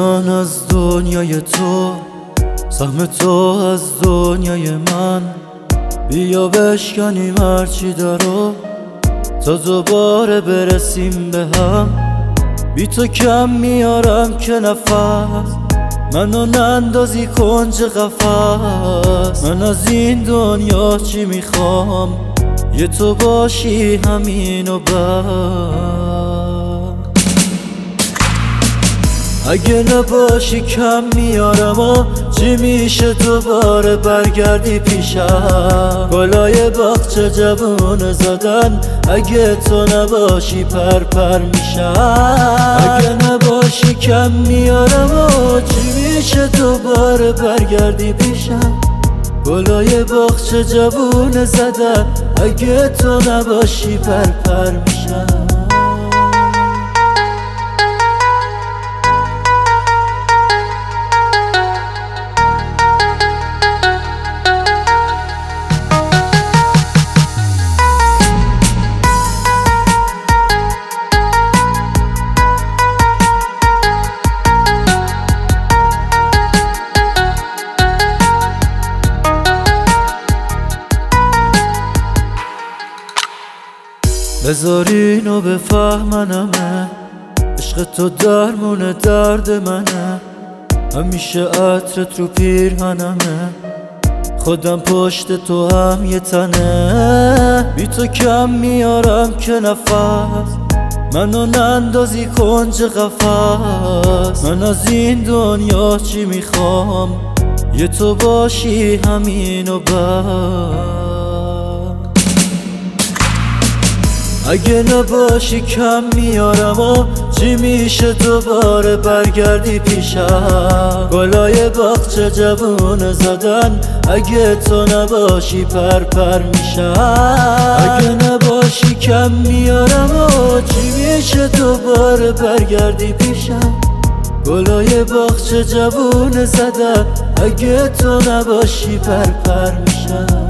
جان از دنیای تو، سهم تو از دنیای من. بیا بشکنیم هرچی دارو تا دوباره برسیم به هم. بی تو کم میارم که نفس، منو نندازی کنج قفس. من از این دنیا چی میخوام؟ یه تو باشی همین و بس. اگه نباشی کم میارم و چی میشه دوباره برگردی پیشم؟ گلای باغچه جوونه زدن، اگه تو نباشی پر میشم. اگه نباشی کم میارم و چی میشه دوباره برگردی پیشم؟ گلای باغچه جوونه زدن، اگه تو نباشی پر میشم. بذار اینو بفهمنمه، عشق تو درمون درد منه. همیشه عطرت رو پیرهنمه، خودم پشت تو هم یه تنه. بی تو کم میارم که نفس، منو نندازی کنج قفس. من از این دنیا چی میخوام؟ یه تو باشی همین و بس. اگه نباشی کم میارم و چی میشه دوباره برگردی پیشم؟ گلای باغچه جوونه زدن، اگه تو نباشی پر میشم. اگه نباشی کم میارم و چی میشه دوباره برگردی پیشم؟ گلای باغچه جوونه زدن، اگه تو نباشی پر میشم.